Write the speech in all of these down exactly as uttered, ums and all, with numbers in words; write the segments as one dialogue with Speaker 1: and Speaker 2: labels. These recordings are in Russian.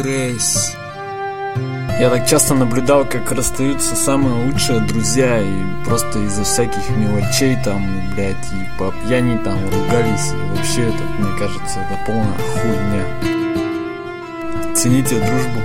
Speaker 1: Грейс. Я так часто наблюдал, как расстаются самые лучшие друзья, и просто из-за всяких мелочей там, блядь, и по пьяни там ругались, и вообще это, мне кажется, это полная хуйня. Цените дружбу.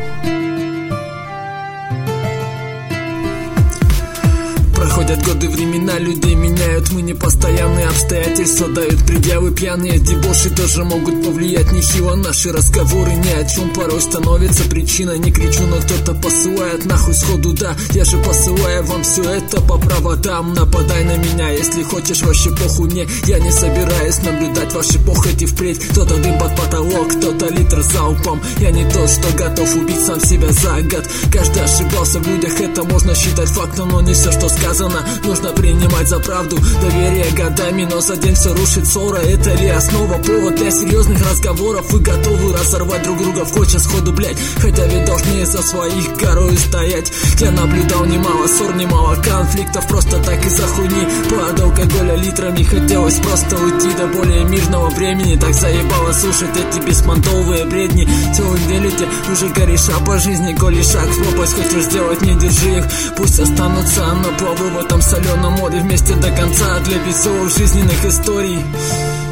Speaker 2: Проходят годы, времена, людей меняют. Мы не постоянные, обстоятельства дают предъявы. Пьяные дебоши тоже могут повлиять нехило. Наши разговоры ни о чем порой становятся причиной. Не кричу, но кто-то посылает нахуй сходу, да. Я же посылаю вам все это по проводам. Нападай на меня, если хочешь, вообще похуй мне. Я не собираюсь наблюдать ваши похоти впредь. Кто-то дым под потолок, кто-то литр залпом. Я не тот, что готов убить сам себя за год. Каждый ошибался в людях, это можно считать фактом, но не все, что сказано нужно принимать за правду. Доверие годами, но за день все рушит ссора. Это ли основа, повод для серьезных разговоров? Вы готовы разорвать друг друга в клочья сходу, блять. Хотя ведь должны за своих горою стоять. Я наблюдал немало ссор, немало конфликтов, просто так из-за хуйни. Под алкоголя литрами хотелось просто уйти до более мирного времени. Так заебало слушать эти беспонтовые бредни. Целых две летя уже кореша по жизни. Коли шаг в пропасть хочешь сделать, не держи их. Пусть останутся на плаву в этом соленом море вместе до конца для веселых жизненных историй.